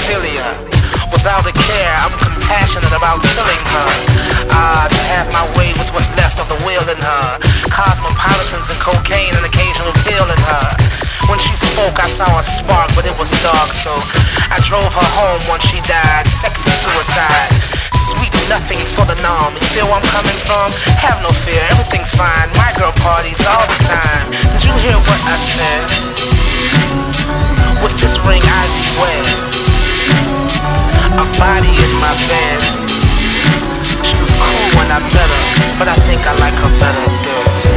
necrophilia. Without a care, I'm compassionate about killing her. To have my way with what's left of the will in her. Cosmopolitans and cocaine, an occasional pill in her. When she spoke, I saw a spark, but it was dark, so I drove her home once she died. Sexy suicide. Sweet nothings for the numb. You feel where I'm coming from? Have no fear, everything's fine. My girl parties all the time. Did you hear what I said? With this ring I beware. A body in my bed. She was cool when I met her, but I think I like her better dead.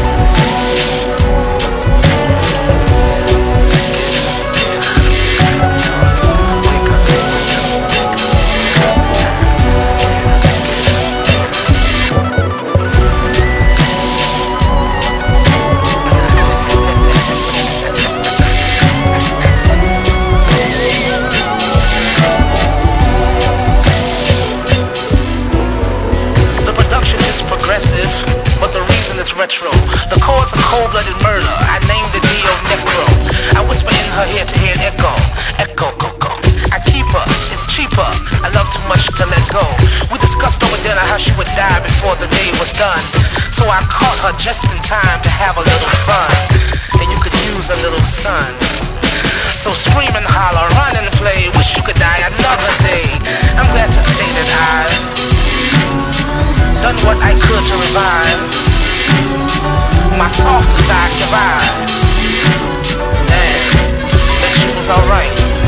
But the reason is retro. The chords are cold-blooded murder. I named it Neo Necro. I whisper in her ear to hear an echo. Echo, go, go. I keep her, it's cheaper. I love too much to let go. We discussed over dinner how she would die before the day was done. So I caught her just in time to have a little fun. And you could use a little sun. So scream and holler, run and play. Wish you could die another day. I'm glad to say that I've done what I could to revive my softer side survived. And that she was alright.